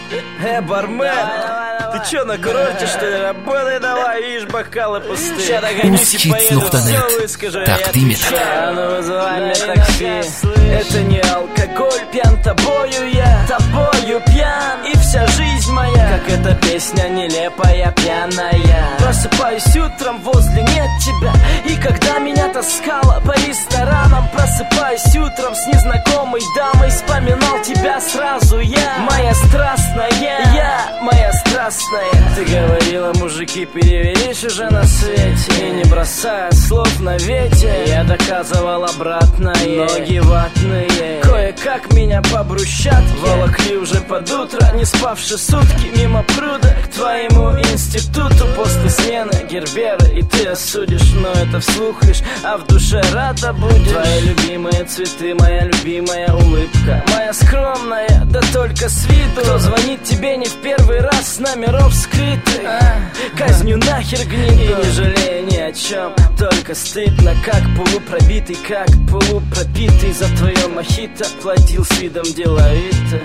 Бармен, ты чё, на курорте, что ли? Работай давай, видишь, бокалы пустые. Ща догонюсь и поеду, все выскажу, я отвечаю. Ну вызывай мне такси. Это не алкоголь, пьян тобою я, тобою пьян. И вся жизнь моя, как эта песня нелепая, пьяная. Просыпаюсь утром, возле нет тебя. И когда меня таскала по ресторанам, просыпаюсь утром с незнакомой дамой, вспоминал тебя сразу я. Моя страстная, я, моя страстная. Ты говорила, мужики, перевелись уже на свете. И не бросая слов на ветер, я доказывал обратное. Ноги ватные, кое-как меня по брусчатке волокли уже под утро, не спавши сутки мимо пруда к твоему институту. После смены гербера и ты осудишь, но это вслух лишь, а в душе рада будешь. Твои любимые цветы, моя любимая улыбка, моя скромная, да только с виду. Кто звонит тебе не в первый раз с номеров скрытых, казню нахер гниду. И не жалея ни о чем, только стыдно, как полупробитый, как полупропитый. За твое мохито платил с видом деловито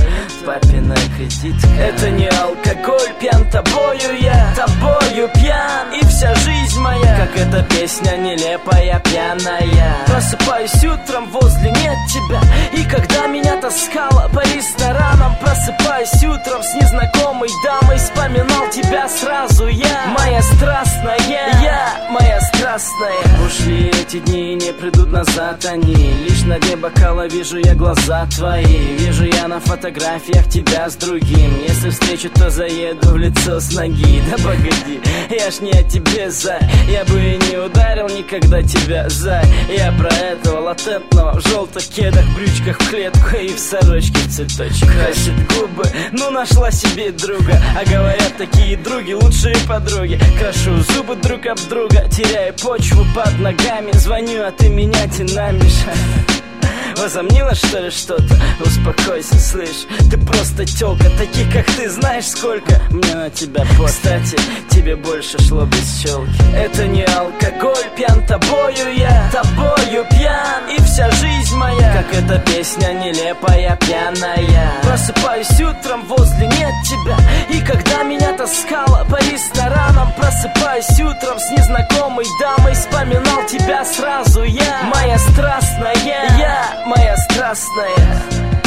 папина кредитка. Это не алкоголь, пьян тобою я, тобою пьян. И вся жизнь моя, как эта песня нелепая, пьяная. Просыпаюсь утром, возле нет тебя. И когда меня таскала по ресторанам, просыпаюсь утром с незнакомой дамой, вспоминал тебя сразу я. Моя страстная, я, моя страстная. Ушли эти дни и не придут назад они. Лишь на дне бокала вижу я глаза твои. Вижу я на фотографиях тебя с другим. Если встречу, то заеду в лицо с ноги. Да погоди, я ж не о тебе, зай. Я бы и не ударил никогда тебя, зай. Я про этого латентного в желтых кедах, брючках в клетку и в сорочке в цветочек. Красит губы, ну нашла себе друга. А говорят, такие други лучшие подруги. Крашу зубы друг об друга, теряю почву под ногами. Звоню, а ты меня динамишь. Возомнила, что ли, что-то? Успокойся, слышь, ты просто тёлка. Таких, как ты, знаешь сколько? Мне на тебя пофиг. Кстати, тебе больше шло без челки. Это не алкоголь, пьян тобою я, тобою пьян. И вся жизнь моя, как эта песня нелепая, пьяная. Просыпаюсь утром, возле нет тебя. И когда меня таскала по ресторанам, просыпаюсь утром с незнакомой дамой, вспоминал тебя сразу я. Моя страстная, я, моя страстная.